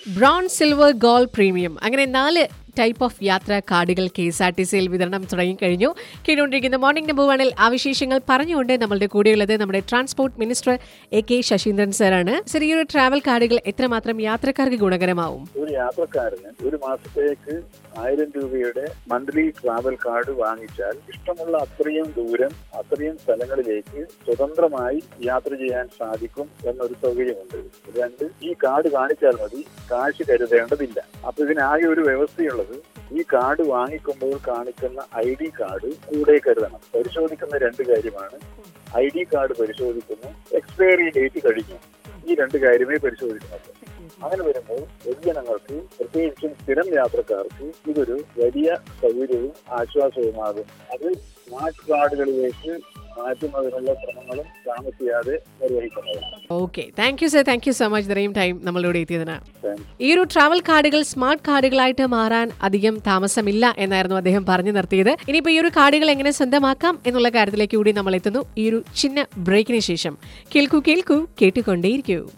Bronze, silver, gold, premium അങ്ങനെ 4 type of യാത്രാ കാർഡുകൾ KSRTCയിൽ വിതരണം തുടങ്ങിക്കഴിഞ്ഞു. കേട്ടുകൊണ്ടിരിക്കുന്ന മോർണിംഗ് നമ്പർ 1-ൽ ആ വിശേഷങ്ങൾ പറഞ്ഞുകൊണ്ട് നമ്മളുടെ കൂടെയുള്ളത് നമ്മുടെ ട്രാൻസ്പോർട്ട് മിനിസ്റ്റർ AK ശശീന്ദ്രൻ സാറാണ്. സർ, ഈ ഒരു ട്രാവൽ കാർഡുകൾ എത്രമാത്രം യാത്രക്കാർക്ക് ഗുണകരമാവും? ഒരു യാത്രക്കാരന് ഒരു മാസത്തേക്ക് 1000 രൂപയുടെ മന്ത്ലി ട്രാവൽ കാർഡ് വാങ്ങിച്ചാൽ ഇഷ്ടമുള്ള അത്രയും ദൂരം അത്രയും സ്ഥലങ്ങളിലേക്ക് സ്വതന്ത്രമായി യാത്ര ചെയ്യാൻ സാധിക്കും എന്നൊരു സൗകര്യമുണ്ട്. 2, ഈ കാർഡ് കാണിച്ചാൽ മതി, കാശ് കരുതേണ്ടതില്ല. അപ്പൊ ഇതിനാകെ ഒരു വ്യവസ്ഥയുള്ളത്, ഈ കാർഡ് വാങ്ങിക്കുമ്പോൾ കാണിക്കുന്ന ID കാർഡ് കൂടെ കരുതണം. പരിശോധിക്കുന്ന 2 കാര്യമാണ്. ID കാർഡ് പരിശോധിക്കുന്നു, എക്സ്പയറി ഡേറ്റ് കഴിഞ്ഞു, ഈ 2 കാര്യമേ പരിശോധിക്കുന്നുള്ളൂ. അങ്ങനെ വരുമ്പോൾ പൊതുജനങ്ങൾക്ക്, പ്രത്യേകിച്ചും സ്ഥിരം യാത്രക്കാർക്ക് ഇതൊരു വലിയ സൗകര്യവും ആശ്വാസവുമാകും. അത് സ്മാർട്ട് കാർഡുകളിലേക്ക് മാറ്റുന്നതിനുള്ള ശ്രമങ്ങളും താമസിയാതെ നിർവഹിക്കുന്നതാണ്. Okay, thank you sir, thank you so much. ഇത്രയും ടൈം നമ്മളിവിടെ എത്തിയതിന്. ഈ ഒരു ട്രാവൽ കാർഡുകൾ സ്മാർട്ട് കാർഡുകളായിട്ട് മാറാൻ അധികം താമസമില്ല എന്നായിരുന്നു അദ്ദേഹം പറഞ്ഞു നിർത്തിയത്. ഇനിയിപ്പോൾ ഈ ഒരു കാർഡുകൾ എങ്ങനെ സ്വന്തമാക്കാം എന്നുള്ള കാര്യത്തിലേക്ക് കൂടി നമ്മൾ എത്തുന്നു ഈ ഒരു ചിന്ന ബ്രേക്കിന് ശേഷം. കേൾക്കൂ കേൾക്കൂ, കേട്ടുകൊണ്ടേയിരിക്കൂ.